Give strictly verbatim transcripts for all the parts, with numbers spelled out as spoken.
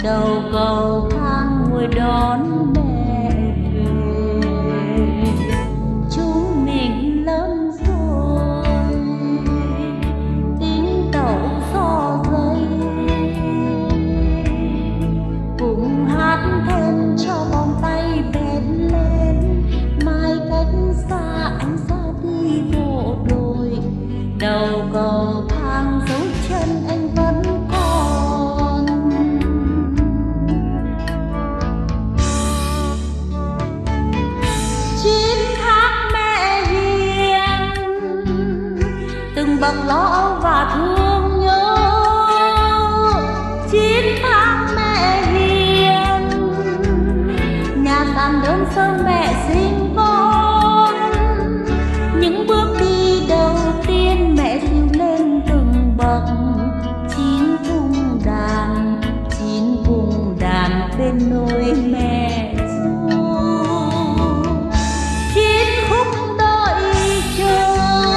đầu cầu thang ngồi đón mẹ về. Chúng mình lớn rồi, tính tẩu so dây, cùng hát thêm cho vòng tay bén lên. Mai cách xa anh ra đi bộ đội, đầu cầu thang dấu chân anh vẫn còn. Chín tháng mẹ hiền, từng bậc lo âu và thương nhớ. Chín tháng mẹ hiền, nhà sàn đơn sơ mẹ sinh con. Những bước đi đầu tiên mẹ dìu lên từng bậc. Chín cung đàn, chín cung đàn bên nôi mẹ ru. Chín khúc đợi chờ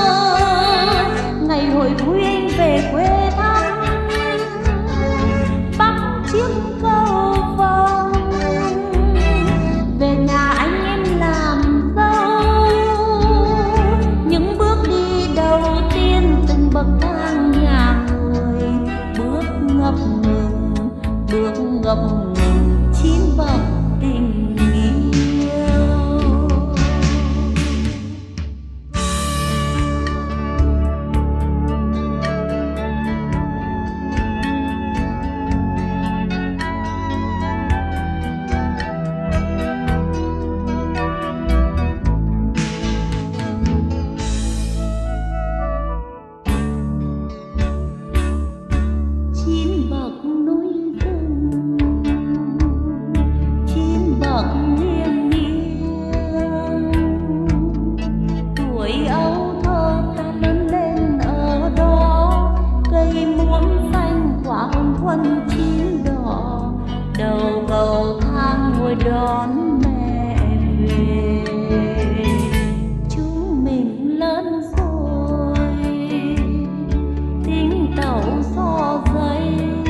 ngày hội vui anh về quê thăm. Bắc chiếc cầu vồng về nhà anh em làm dâu. Những bước đi đầu tiên từng bậc thang nhà người, bước ngập ngừng, bước ngập ngừng chín bậc tình yêu. Chín bậc núi rừng, chín bậc nghiêng nghiêng. Tuổi ấu thơ ta lớn lên ở đó, cây muỗng xanh quả hồng quân chín đỏ. Đầu cầu thang ngồi đón mẹ về. Chúng mình lớn rồi, tính tẩu so dây,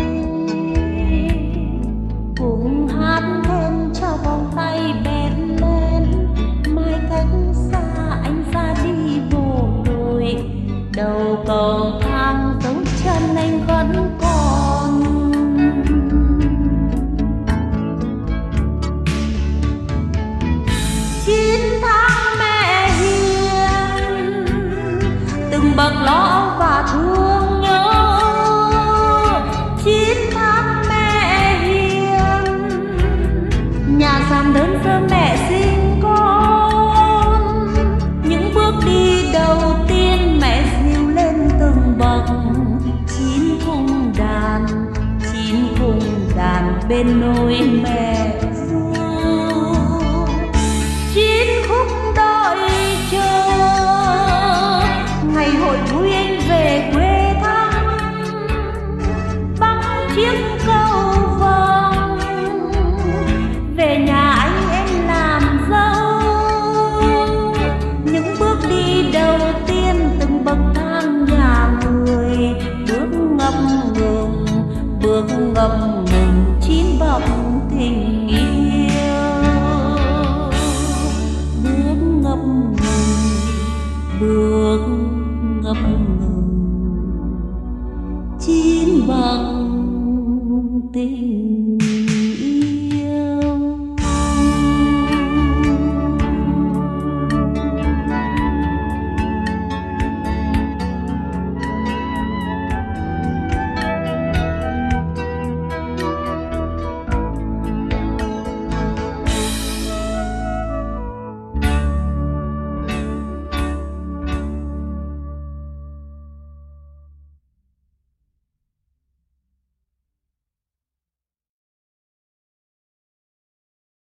cùng hát thêm cho vòng tay bén lên. Mai cách xa anh ra đi bộ đội, đầu cầu thang dấu chân anh vẫn còn. Chín tháng mẹ hiền, từng bậc lo âu và thương nhớ. Chín tháng mẹ hiền, nhà sàn đơn sơ mẹ sinh con. Những bước đi đầu tiên mẹ dìu lên từng bậc. Chín cung đàn, chín cung đàn bên nôi mẹ